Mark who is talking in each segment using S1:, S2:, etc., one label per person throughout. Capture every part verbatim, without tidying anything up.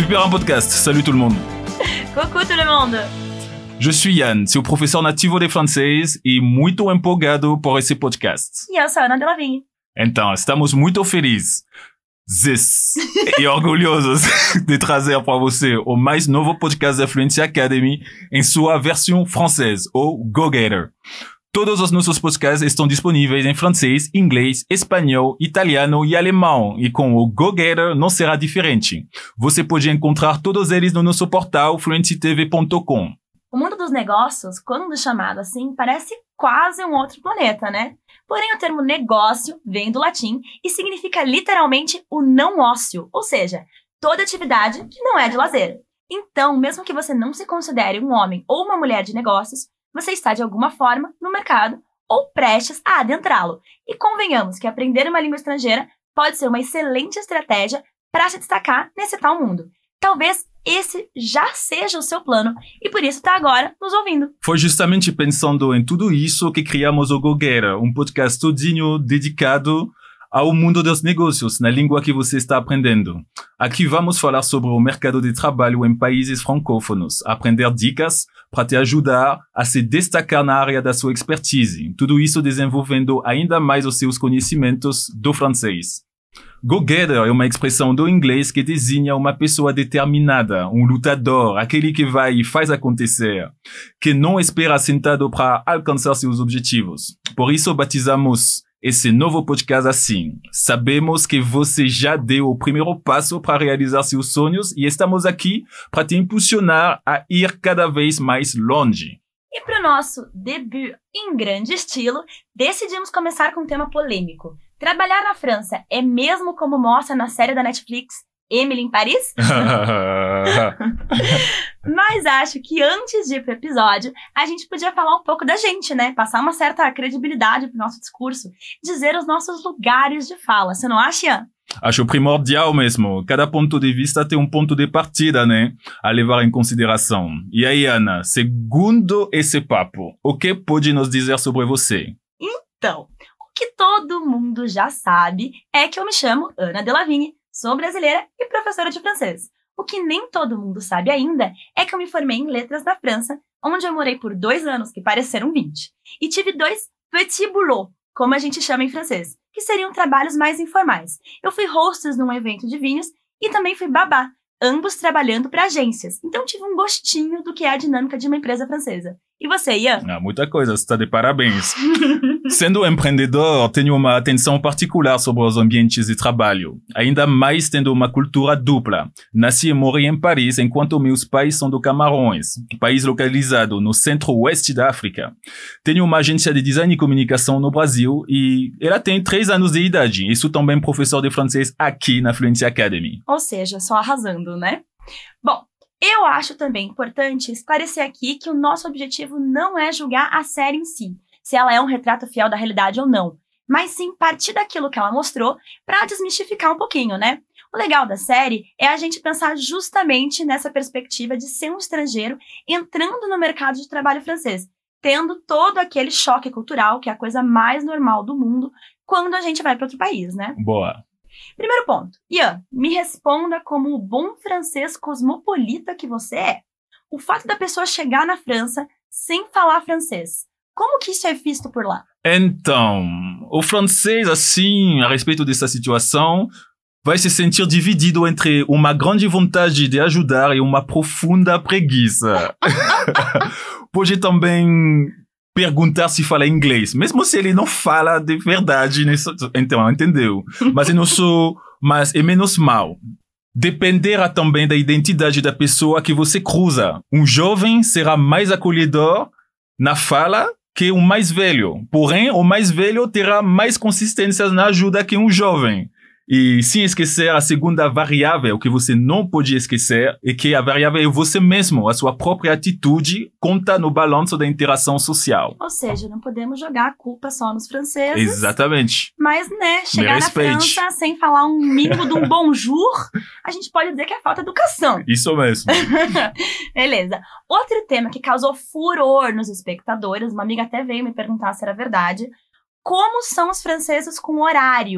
S1: Super un podcast. Salut tout le monde.
S2: Coucou tout le monde.
S1: Je suis Yann, seu professor nativo de francês e muito empolgado por esse podcast.
S2: E eu sou a Ana Delavigne.
S1: Então, estamos muito felizes e orgulhosos de trazer para você o mais novo podcast da Fluency Academy em sua versão francesa, o GoGator. Todos os nossos podcasts estão disponíveis em francês, inglês, espanhol, italiano e alemão. E com o GoGator não será diferente. Você pode encontrar todos eles no nosso portal fluency t v ponto com.
S2: O mundo dos negócios, quando chamado assim, parece quase um outro planeta, né? Porém, o termo negócio vem do latim e significa literalmente o não ócio, ou seja, toda atividade que não é de lazer. Então, mesmo que você não se considere um homem ou uma mulher de negócios, você está de alguma forma no mercado ou prestes a adentrá-lo. E convenhamos que aprender uma língua estrangeira pode ser uma excelente estratégia para se destacar nesse tal mundo. Talvez esse já seja o seu plano e por isso está agora nos ouvindo.
S1: Foi justamente pensando em tudo isso que criamos o GoGator, um podcast todinho dedicado ao mundo dos negócios, na língua que você está aprendendo. Aqui vamos falar sobre o mercado de trabalho em países francófonos, aprender dicas para te ajudar a se destacar na área da sua expertise. Tudo isso desenvolvendo ainda mais os seus conhecimentos do francês. Go-getter é uma expressão do inglês que designa uma pessoa determinada, um lutador, aquele que vai e faz acontecer, que não espera sentado para alcançar seus objetivos. Por isso batizamos esse novo podcast assim. Sabemos que você já deu o primeiro passo para realizar seus sonhos e estamos aqui para te impulsionar a ir cada vez mais longe.
S2: E para o nosso debut em grande estilo, decidimos começar com um tema polêmico. Trabalhar na França é mesmo como mostra na série da Netflix Emily em Paris? Mas acho que antes de ir pro episódio, a gente podia falar um pouco da gente, né? Passar uma certa credibilidade pro nosso discurso, dizer os nossos lugares de fala. Você não acha, Ian?
S1: Acho primordial mesmo. Cada ponto de vista tem um ponto de partida, né? A levar em consideração. E aí, Ana, segundo esse papo, o que pode nos dizer sobre você?
S2: Então, o que todo mundo já sabe é que eu me chamo Ana Delavigne, sou brasileira e professora de francês. O que nem todo mundo sabe ainda é que eu me formei em letras na França, onde eu morei por dois anos, que pareceram vinte. E tive dois petits boulots, como a gente chama em francês, que seriam trabalhos mais informais. Eu fui hostess num evento de vinhos e também fui babá, ambos trabalhando para agências. Então tive um gostinho do que é a dinâmica de uma empresa francesa. E você, Ian?
S1: Ah, muita coisa, você está de parabéns. Sendo empreendedor, tenho uma atenção particular sobre os ambientes de trabalho. Ainda mais tendo uma cultura dupla. Nasci e morei em Paris, enquanto meus pais são do Camarões, país localizado no centro-oeste da África. Tenho uma agência de design e comunicação no Brasil e ela tem três anos de idade. E sou também professor de francês aqui na Fluency Academy.
S2: Ou seja, só arrasando, né? Bom, eu acho também importante esclarecer aqui que o nosso objetivo não é julgar a série em si, se ela é um retrato fiel da realidade ou não, mas sim partir daquilo que ela mostrou para desmistificar um pouquinho, né? O legal da série é a gente pensar justamente nessa perspectiva de ser um estrangeiro entrando no mercado de trabalho francês, tendo todo aquele choque cultural, que é a coisa mais normal do mundo, quando a gente vai para outro país, né?
S1: Boa.
S2: Primeiro ponto. Ian, me responda como o bom francês cosmopolita que você é. O fato da pessoa chegar na França sem falar francês, como que isso é visto por lá?
S1: Então, o francês, assim, a respeito dessa situação, vai se sentir dividido entre uma grande vontade de ajudar e uma profunda preguiça. Pode também perguntar se fala inglês, mesmo se ele não fala de verdade, nisso, então, entendeu? Mas, não sou, mas é menos mal. Dependerá também da identidade da pessoa que você cruza. Um jovem será mais acolhedor na fala que um mais velho. Porém, o mais velho terá mais consistência na ajuda que um jovem. E sem esquecer a segunda variável que você não pode esquecer é que a variável é você mesmo, a sua própria atitude conta no balanço da interação social.
S2: Ou seja, não podemos jogar a culpa só nos franceses.
S1: Exatamente.
S2: Mas, né, chegar na França sem falar um mínimo de um bonjour, a gente pode dizer que é falta de educação.
S1: Isso mesmo.
S2: Beleza. Outro tema que causou furor nos espectadores, uma amiga até veio me perguntar se era verdade, como são os franceses com horário?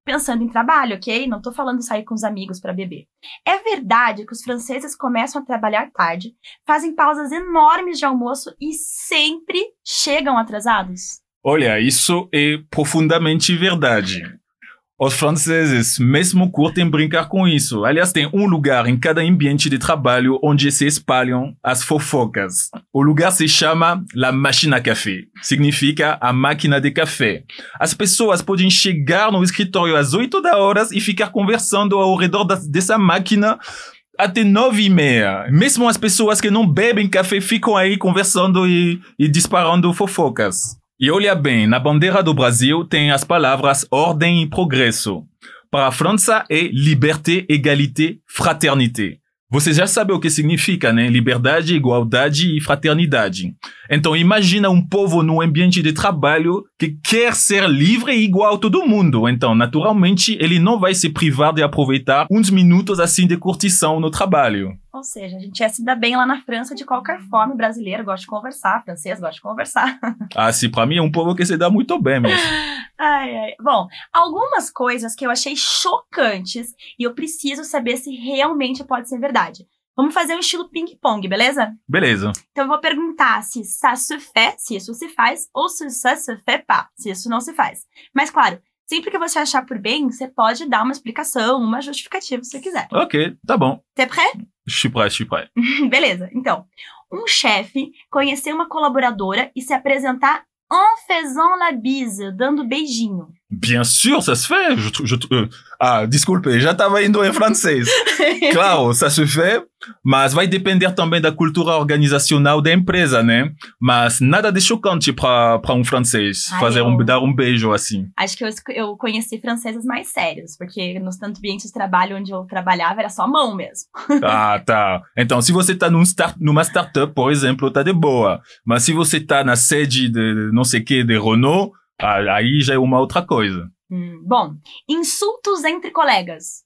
S2: pensando em trabalho, ok? Não tô falando sair com os amigos para beber. É verdade que os franceses começam a trabalhar tarde, fazem pausas enormes de almoço e sempre chegam atrasados?
S1: Olha, isso é profundamente verdade. Os franceses mesmo curtem brincar com isso. Aliás, tem um lugar em cada ambiente de trabalho onde se espalham as fofocas. O lugar se chama La Machine à Café. Significa a máquina de café. As pessoas podem chegar no escritório às oito da hora e ficar conversando ao redor da, dessa máquina até nove e meia. Mesmo as pessoas que não bebem café ficam aí conversando e, e disparando fofocas. E olha bem, na bandeira do Brasil tem as palavras ordem e progresso. Para a França é liberté, égalité, fraternité. Você já sabe o que significa, né? Liberdade, igualdade e fraternidade. Então imagina um povo num ambiente de trabalho que quer ser livre e igual a todo mundo. Então, naturalmente, ele não vai se privar de aproveitar uns minutos assim de curtição no trabalho.
S2: Ou seja, a gente ia se dar bem lá na França de qualquer forma. O brasileiro gosta de conversar, o francês gosta de conversar.
S1: Ah, sim, pra mim é um povo que se dá muito bem mesmo.
S2: Ai, ai. Bom, algumas coisas que eu achei chocantes e eu preciso saber se realmente pode ser verdade. Vamos fazer um estilo ping-pong, beleza?
S1: Beleza.
S2: Então eu vou perguntar se ça se fait, se isso se faz, ou se ça se fait pas, se isso não se faz. Mas claro, sempre que você achar por bem, você pode dar uma explicação, uma justificativa, se você quiser.
S1: Ok, tá bom.
S2: T'es prêt?
S1: Je suis prêt, je suis prêt.
S2: Beleza, então. Um chefe conhecer uma colaboradora e se apresentar en faisant la bise, dando beijinho.
S1: Bien sûr, ça se fait. Je, je, euh, ah, desculpe, já estava indo em francês. Claro, ça se fait, mas vai depender também da cultura organizacional da empresa, né? Mas nada de chocante para um francês
S2: Ai,
S1: fazer
S2: eu...
S1: um, dar um beijo assim.
S2: Acho que eu, eu conheci franceses mais sérios, porque nos tantos ambientes de trabalho onde eu trabalhava era só mão mesmo.
S1: Ah, tá. Então, se você tá num start, numa startup, por exemplo, tá de boa. Mas se você tá na sede de não sei o que, de Renault, aí já é uma outra coisa.
S2: Hum, bom, insultos entre colegas.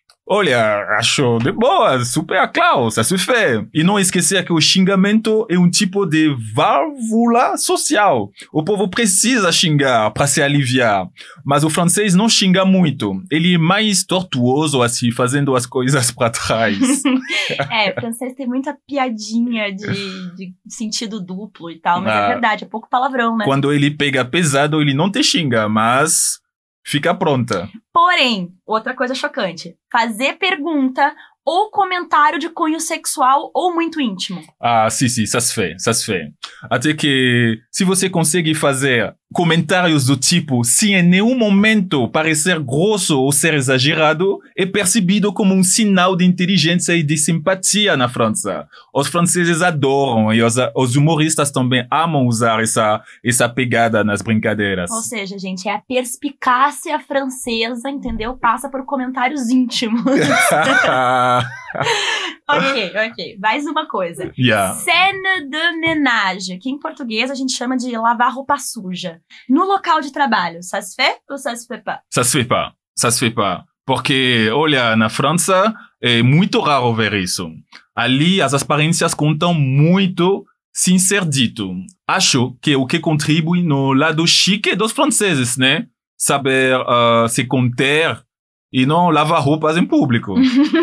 S1: Olha, acho de boa, super claro, ça se fait. E não esquecer que o xingamento é um tipo de válvula social. O povo precisa xingar para se aliviar. Mas o francês não xinga muito. Ele é mais tortuoso, assim, fazendo as coisas para trás.
S2: É, o francês tem muita piadinha de, de sentido duplo e tal, mas
S1: ah,
S2: é verdade, é pouco palavrão, né?
S1: Quando ele pega pesado, ele não te xinga, mas fica pronta.
S2: Porém, outra coisa chocante, fazer pergunta ou comentário de cunho sexual ou muito íntimo.
S1: Ah, sim, sim, ça se fait, ça se fait. Até que, se você consegue fazer comentários do tipo, sem em nenhum momento parecer grosso ou ser exagerado, é percebido como um sinal de inteligência e de simpatia na França. Os franceses adoram e os, os humoristas também amam usar essa, essa pegada nas brincadeiras.
S2: Ou seja, gente, é a perspicácia francesa, entendeu? Passa por comentários íntimos. Ok, ok. Mais uma coisa.
S1: Yeah.
S2: Scène de ménage, que em português a gente chama de lavar roupa suja. No local de trabalho, ça se fait ou ça se fait pas?
S1: Ça se fait pas. Ça se fait pas. Porque, olha, na França é muito raro ver isso. Ali as aparências contam muito, sem ser dito. Acho que o que contribui no lado chique dos franceses, né? Saber uh, se conter e não lavar roupas em público.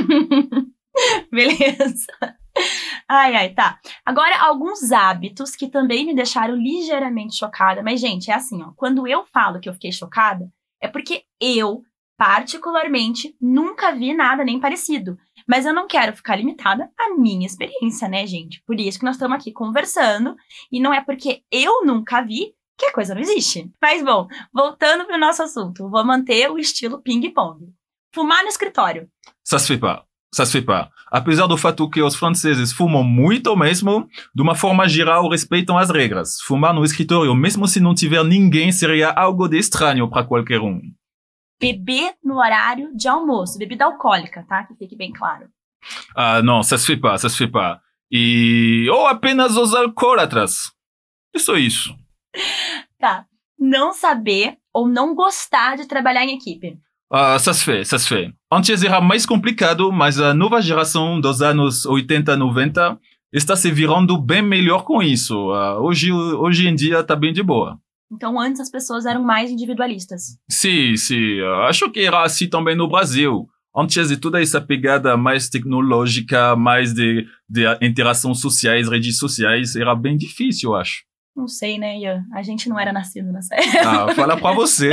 S2: Beleza. Ai, ai, tá. Agora, alguns hábitos que também me deixaram ligeiramente chocada. Mas, gente, é assim, ó. Quando eu falo que eu fiquei chocada, é porque eu, particularmente, nunca vi nada nem parecido. Mas eu não quero ficar limitada à minha experiência, né, gente? Por isso que nós estamos aqui conversando. E não é porque eu nunca vi que a coisa não existe. Mas, bom, voltando pro nosso assunto. Vou manter o estilo ping-pong. Fumar no escritório.
S1: Ça se fait pas. Ça se fait pas. Apesar do fato que os franceses fumam muito mesmo, de uma forma geral respeitam as regras. Fumar no escritório, mesmo se não tiver ninguém, seria algo de estranho para qualquer um.
S2: Beber no horário de almoço. Bebida alcoólica, tá? Que fique bem claro.
S1: Ah, não, ça se fait pas, ça se fait pas. E... ou apenas os alcoólatras. Isso é isso.
S2: Tá. Não saber ou não gostar de trabalhar em equipe.
S1: Ah, ça se fait, ça se fait. Antes era mais complicado, mas a nova geração dos anos oitenta, noventa está se virando bem melhor com isso. Uh, hoje, hoje em dia tá bem de boa.
S2: Então, antes as pessoas eram mais individualistas.
S1: Sim, sim. Acho que era assim também no Brasil. Antes de toda essa pegada mais tecnológica, mais de, de interações sociais, redes sociais, era bem difícil, eu acho.
S2: Não sei, né, Ian? A gente não era nascido nessa época.
S1: Ah, fala pra você.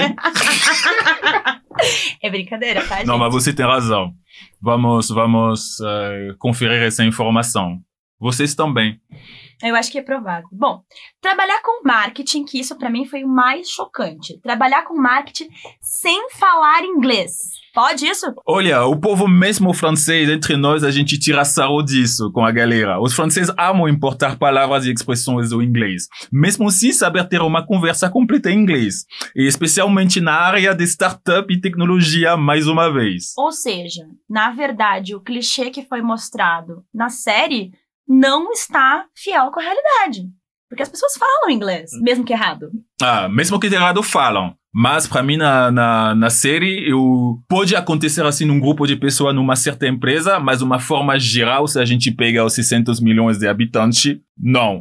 S2: É brincadeira, tá, gente?
S1: Não, mas você tem razão. Vamos, vamos uh, conferir essa informação. Vocês também.
S2: Eu acho que é provável. Bom, trabalhar com marketing, que isso pra mim foi o mais chocante. Trabalhar com marketing sem falar inglês. Pode isso?
S1: Olha, o povo mesmo francês, entre nós, a gente tira sarro disso com a galera. Os franceses amam importar palavras e expressões do inglês, mesmo sem saber ter uma conversa completa em inglês. E especialmente na área de startup e tecnologia, mais uma vez.
S2: Ou seja, na verdade, o clichê que foi mostrado na série não está fiel com a realidade. Porque as pessoas falam inglês, mesmo que errado.
S1: Ah, mesmo que errado falam. Mas, pra mim, na, na, na série, eu, pode acontecer assim num grupo de pessoas numa certa empresa, mas de uma forma geral, se a gente pega os seiscentos milhões de habitantes, não.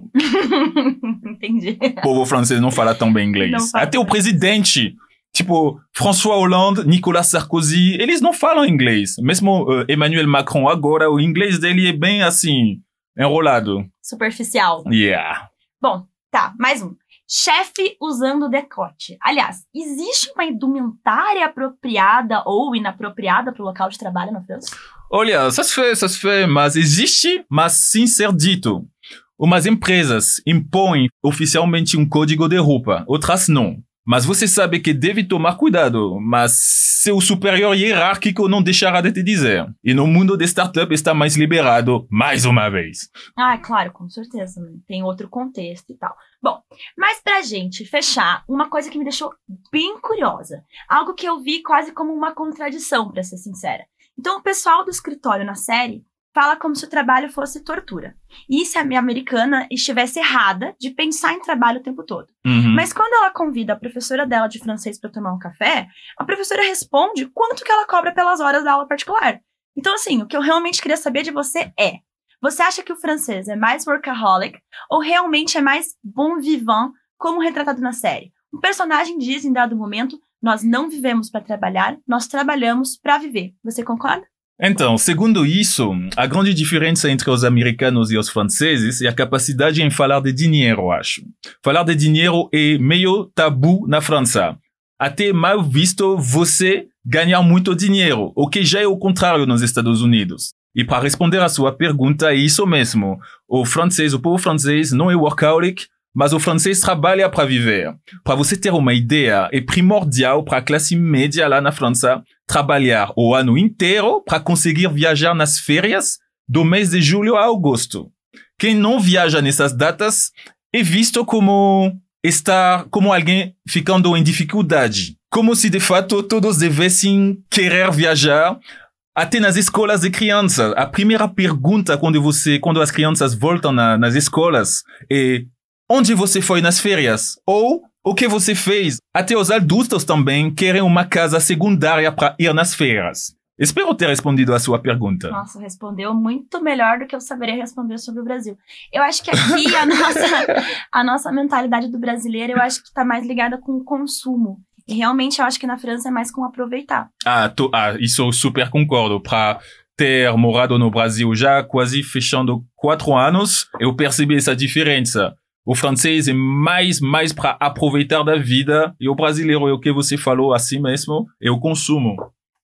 S2: Entendi.
S1: O povo francês não fala tão bem inglês. Até o presidente, tipo, François Hollande, Nicolas Sarkozy, eles não falam inglês. Mesmo uh, Emmanuel Macron agora, o inglês dele é bem assim, enrolado.
S2: Superficial.
S1: Yeah.
S2: Bom, tá, mais um. Chefe usando decote. Aliás, existe uma indumentária apropriada ou inapropriada para o local de trabalho na França?
S1: Olha, ça se fait, ça se fait, mas existe, mas sem ser dito. Umas empresas impõem oficialmente um código de roupa, outras não. Mas você sabe que deve tomar cuidado, mas seu superior hierárquico não deixará de te dizer. E no mundo de startup está mais liberado, mais uma vez.
S2: Ah, claro, com certeza, né? Tem outro contexto e tal. Bom, mas pra gente fechar, uma coisa que me deixou bem curiosa. Algo que eu vi quase como uma contradição, pra ser sincera. Então, o pessoal do escritório na série fala como se o trabalho fosse tortura. E se a minha americana estivesse errada de pensar em trabalho o tempo todo.
S1: Uhum.
S2: Mas quando ela convida a professora dela de francês para tomar um café, a professora responde quanto que ela cobra pelas horas da aula particular. Então, assim, o que eu realmente queria saber de você é: você acha que o francês é mais workaholic ou realmente é mais bon vivant, como retratado na série? Um personagem diz em dado momento: nós não vivemos para trabalhar, nós trabalhamos para viver. Você concorda?
S1: Então, segundo isso, a grande diferença entre os americanos e os franceses é a capacidade em falar de dinheiro, acho. Falar de dinheiro é meio tabu na França. Até mal visto você ganhar muito dinheiro, o que já é o contrário nos Estados Unidos. E para responder à sua pergunta, é isso mesmo. O francês, o povo francês não é workaholic, mas o francês trabalha para viver. Para você ter uma ideia, é primordial para a classe média lá na França trabalhar o ano inteiro para conseguir viajar nas férias do mês de julho a agosto. Quem não viaja nessas datas é visto como estar como alguém ficando em dificuldade. Como se de fato todos devessem querer viajar. Até nas escolas de crianças. A primeira pergunta quando você, quando as crianças voltam na, nas escolas é: onde você foi nas férias? Ou o que você fez? Até os adultos também querem uma casa secundária para ir nas férias. Espero ter respondido a sua pergunta.
S2: Nossa, respondeu muito melhor do que eu saberia responder sobre o Brasil. Eu acho que aqui a nossa, a nossa mentalidade do brasileiro, eu acho que está mais ligada com o consumo. E realmente eu acho que na França é mais com aproveitar.
S1: Ah, tô, ah isso eu super concordo. Para ter morado no Brasil já quase fechando quatro anos, eu percebi essa diferença. O francês é mais, mais para aproveitar da vida, e o brasileiro é o que você falou assim mesmo, é o consumo.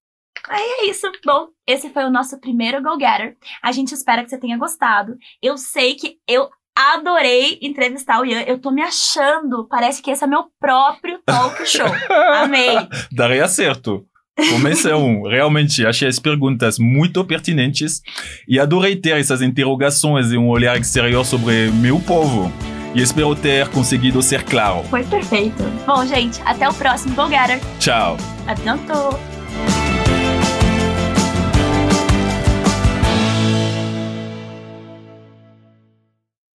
S2: Aí é isso. Bom, esse foi o nosso primeiro Go Getter. A gente espera que você tenha gostado. Eu sei que eu adorei entrevistar o Ian. Eu tô me achando. Parece que esse é meu próprio talk show. Amei.
S1: Daria certo. Começam, realmente, achei as perguntas muito pertinentes e adorei ter essas interrogações e um olhar exterior sobre meu povo. E espero ter conseguido ser claro.
S2: Foi perfeito. Bom, gente, até o próximo Go Getter.
S1: Tchau.
S2: A bientôt.